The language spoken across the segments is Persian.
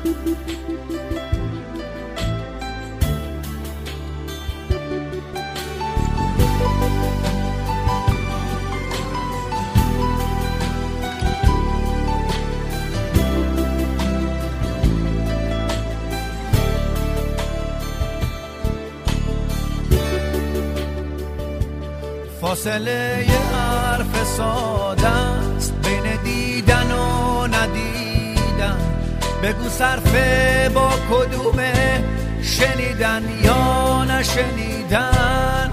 فاصله حرف ساده است بین دیدن و ندیدن. بگو صرفه با کدومه، شنیدن یا نشنیدن.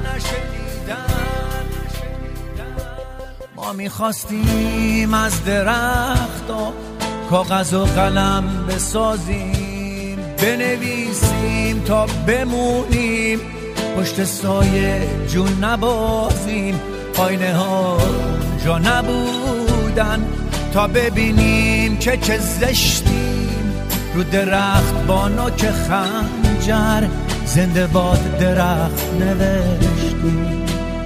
ما میخواستیم از درخت و کاغذ و قلم بسازیم، بنویسیم تا بمونیم، پشت سایه جون نبازیم. آینه ها جا نبودن تا ببینیم که چه زشتیم. رو درخت با نوک خنجر زنده باد درخت نوشتیم.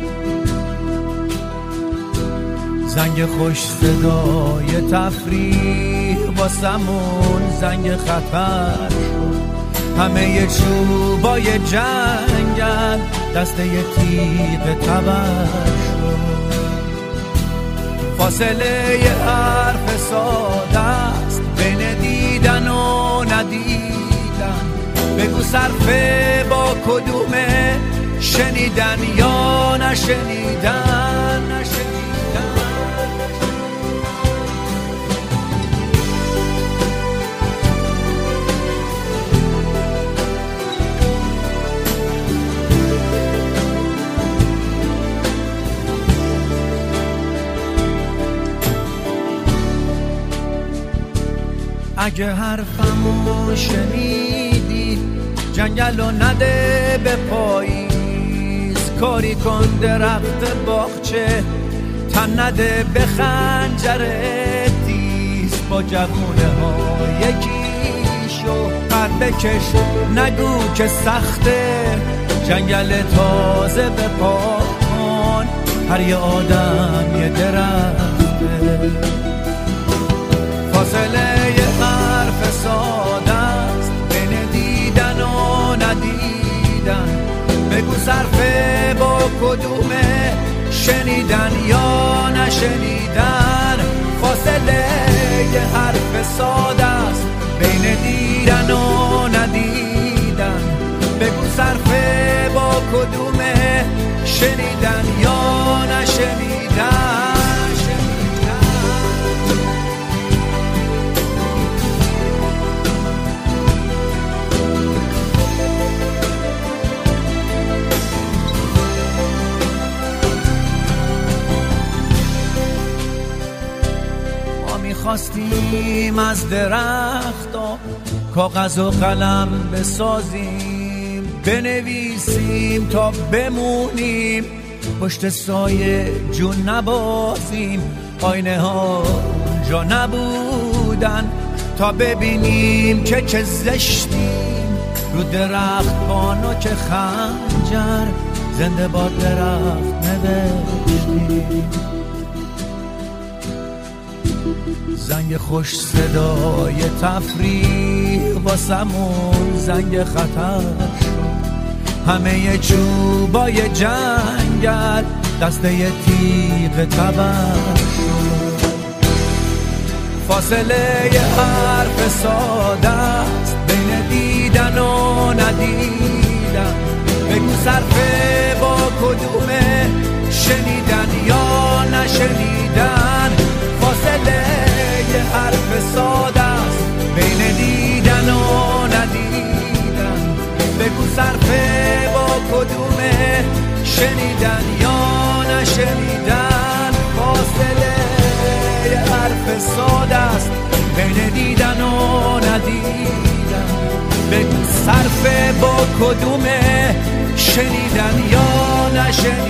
زنگ خوش صدای تفریح واسمون زنگ خطر شد. همه چوبای جنگل دسته تیغ تبر شد. فاصله حرف ساده است بین دیدن و ندیدن. بگو صرفه با کدومه، شنیدن یا نشنیدن. اگه حرفمو شنیدی، جنگلو نده به پاییز. کاری کن درخت باغچه، تن نده به خنجر تیز. با جوونه ها یکی شو، قد بکش نگو که سخته. جنگل تازه به پا کن، هر یه آدم یه درخته. فاصله حرف ساده است بین دیدن و ندیدن. بگو صرفه با کدومه، شنیدن یا نشنیدن. فاصله حرف ساده است بین دیدن و ندیدن. بگو صرفه با کدومه، شنیدن یا نشنیدن. خواستیم از درخت و کاغذ و قلم بسازیم، بنویسیم تا بمونیم، پشت سایه جون نبازیم. آینه ها جا نبودن تا ببینیم که چه زشتیم. رو درخت با نوک خنجر زنده با درخت نوشتیم. زنگ خوش صدای تفریح واسمون زنگ خطر شد. همه چوبای جنگل دسته تیغ تبر شد. فاصله حرف ساده است بین دیدن و ندیدن. بگو صرفه با کدومه، شنیدن یا نشنیدن. فاصله حرف ساده است بین دیدن و ندیدن. بگو صرفه با کدومه، شنیدن یا نشنیدن. فاصله حرف ساده است بین دیدن و ندیدن. بگو صرفه با کدومه، شنیدن یا نشنیدن.